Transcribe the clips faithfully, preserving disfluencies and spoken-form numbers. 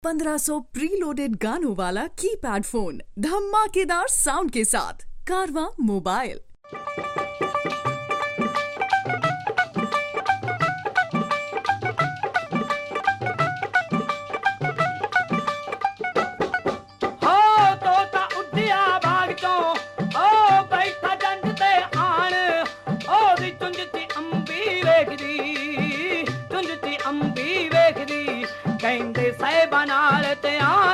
पंद्रह सौ प्रीलोडेड गानों वाला कीपैड फोन धमाकेदार साउंड के साथ कारवां मोबाइल। ਕਹਿੰਦੇ ਸਾਹਿਬਾਂ ਨਾਲ ਧਿਆਨ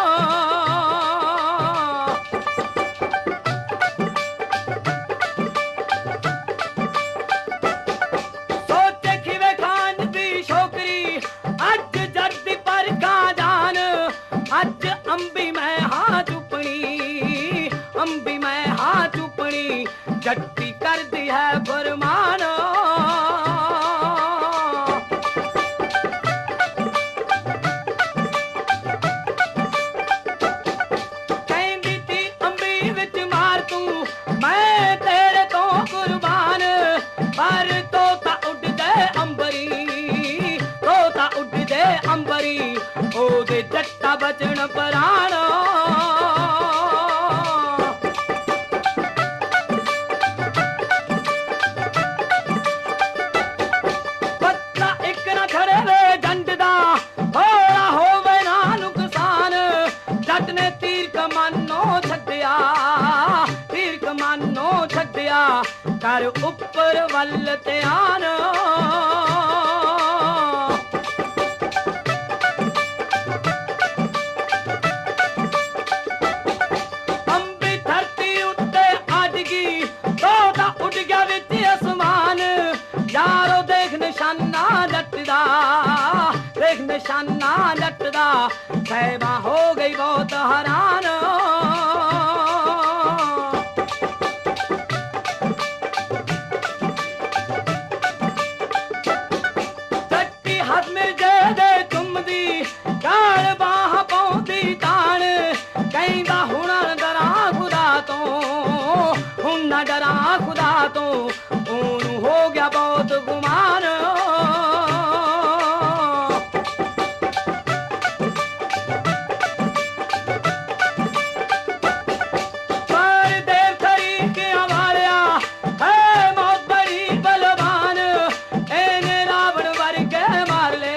ਸੋਚੇ ਖਿਵੇ ਖਾਨ ਦੀ ਛੋਕਰੀ ਅੱਜ ਜਰਦੀ ਪਰ ਕਾ ਜਾਨ ਅੱਜ ਅੰਬੀ ਮੈਂ ਹਾਂ ਚੁੱਪਣੀ ਅੰਬੀ ਮੈਂ ਹਾਂ ਚੁੱਪਣੀ ਜੱਟੀ ਕਰਦੀ ਹੈ ਫਰਮਾਨ ਅੰਬਰੀ ਉਹਦੇ ਜੱਟਾ ਬਚਣ ਪਰਾਣ ਪੱਤਾ ਇੱਕ ਨਾ ਖੜੇ ਵੇ ਡੰਡ ਦਾ ਹੋਲਾ ਹੋਵੇ ਨਾ ਨੁਕਸਾਨ ਜੱਟ ਨੇ ਤੀਰ ਕਮਾਨੋਂ ਛੱਡਿਆ ਤੀਰ ਕਮਾਨੋਂ ਛੱਡਿਆ ਕਰ ਉੱਪਰ ਵੱਲ ਧਿਆਨ देख निशाना लटदा साहिबा हो गई बहुत हैरान जट्टी हथ में दे दे चुमदी गाल बाह पाउंदी तान कहंदा हुण डरा खुदा तो हुण ना डरा खुदा तो ओनू हो गया बहुत गुमान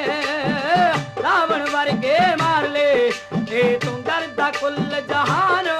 कुल जहान